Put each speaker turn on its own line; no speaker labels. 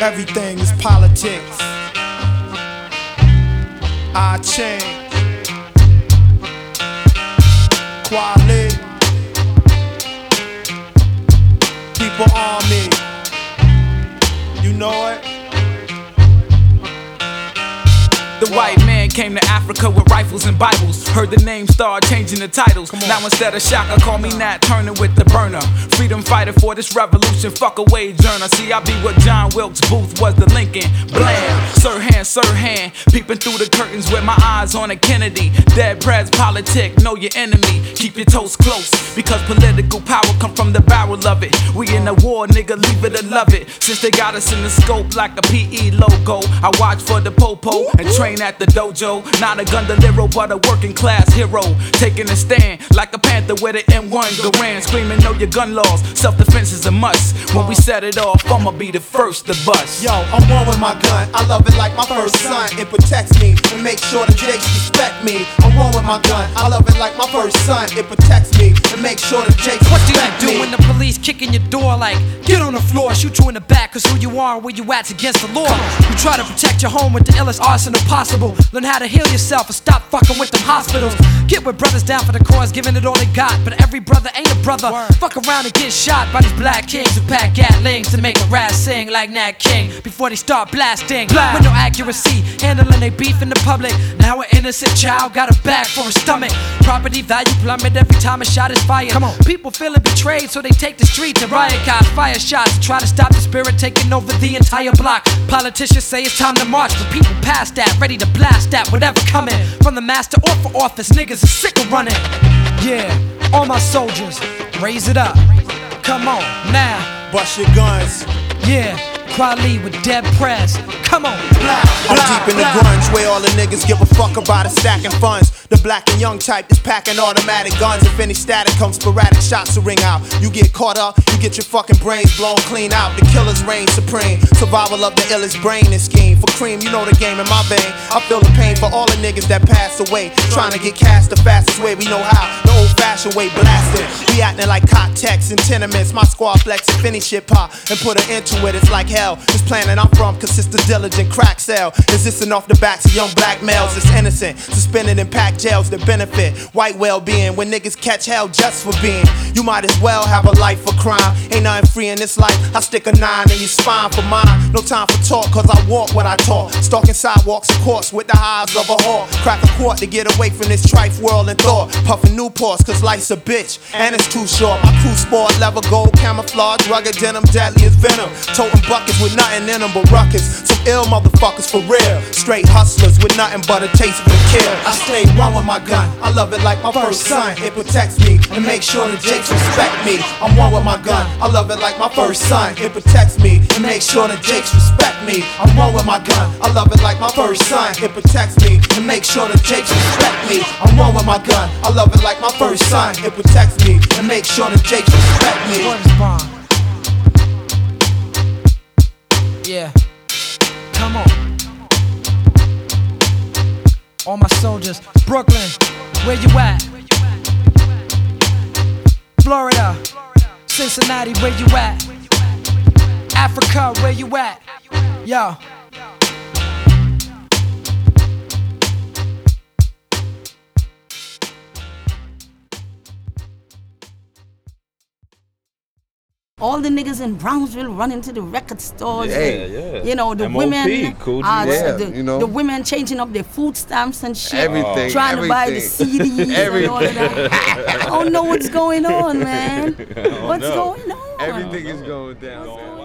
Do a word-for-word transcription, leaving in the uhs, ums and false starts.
Everything is politics. I change. Quality. People army. You know it.
The white man came to Africa with rifles and Bibles. Heard the name start changing the titles. Now instead of Shaka, call me Nat Turner with the burner. Freedom fighter for this revolution, fuck a wage earner. See, I be what John Wilkes Booth was the Lincoln. Blam, Sirhan, Sirhan. Peeping through the curtains with my eyes on a Kennedy. Dead prez politic, know your enemy. Keep your toes close, because political power come from the barrel of it. We in a war, nigga, leave it or love it. Since they got us in the scope like a P E logo, I watch for the popo and train at the dojo. Not a Gundalero, but a working class hero. Taking a stand like a panther with an M one Garand. Screaming, know your gun laws, self-defense is a must. When we set it off, I'ma be the first to bust.
Yo, I'm one with my gun, I love it like my first son. It protects me and makes sure the Jakes respect me. I'm one with my gun, I love it like my first son. It protects me and makes sure the Jakes
What do you
respect
do
me.
when the police kick in your door like, get on the floor, shoot you in the back, cause who you are and where you at's against the law. You try to protect your home with the illest arsenal possible. Learn how to heal yourself and stop fucking with them hospitals. Get with brothers down for the cause, giving it all they got. But every brother ain't a brother. Word. Fuck around and get shot by these black kings who pack gatlings to make a rat sing like Nat King before they start blasting. Blast. With no accuracy, handling they beef in the public. Now an innocent child got a bag for a stomach. Property value plummet every time a shot is fired. Come on. People feeling betrayed, so they take the streets and riot cops fire shots to try to stop the spirit taking over the entire block. Politicians say it's time to march, but people past that, ready to blast that whatever coming from the master or for office. Niggas are sick of running. Yeah, all my soldiers, raise it up. Come on, now.
Bust your guns.
Yeah, Kweli with dead press. Come on.
I'm deep in the grunge where all the niggas give a fuck about is stacking funds. The black and young type is packing automatic guns. If any static comes, sporadic shots will ring out. You get caught up, you get your fucking brains blown clean out. The killers reign supreme. Survival of the illest brain and scheme. For cream, you know the game in my vein. I feel the pain for all the niggas that passed away. Trying to get cast the fastest way we know how. The old fashioned way blasted. We acting like cot techs and tenements. My squad flex and finish shit pop and put an end to it. It's like hell. This planet I'm from consists of diligent crack sale. Resisting off the backs of young black males. It's innocent. Suspended in packed jails that benefit white well-being. When niggas catch hell just for being, you might as well have a life for crime. Ain't nothing free in this life. I stick a nine in your spine for mine. No time for talk, cause I walk what I talk. Stalking sidewalks of course with the highs of a hawk. Crack a quart to get away from this trife world and thought. Puffin' Newports cause life's a bitch and it's too short. My crew sport leather gold camouflage, rugged denim, deadly as venom. Toting buckets with nothing in them but ruckus. Some ill motherfuckers for real. Straight hustlers with nothing but a taste for the kill. I stay one with my gun, I love it like my first son. It protects me and makes sure the Jakes respect me. I'm one with my gun, I love it like my first son. It protects me and makes sure the Jakes respect me. I'm one with my gun, I love it like my first son. It protects me and makes sure the Jakes respect me. I'm one with my gun, I love it like my first son. It protects me and makes sure the Jakes respect me.
What is bond? Yeah, come on. All my soldiers, Brooklyn, where you at? Florida, Cincinnati, where you at? Africa, where you at? Yo.
All the niggas in Brownsville running to the record stores.
Yeah,
and,
yeah.
You know, the
M O P,
women,
Cool
uh,
yeah,
the,
you know.
the women changing up their food stamps and shit.
Everything,
Trying
everything.
to buy the C Ds and all of that. I don't know what's going on, man. What's
know.
going on?
Everything is going down, man.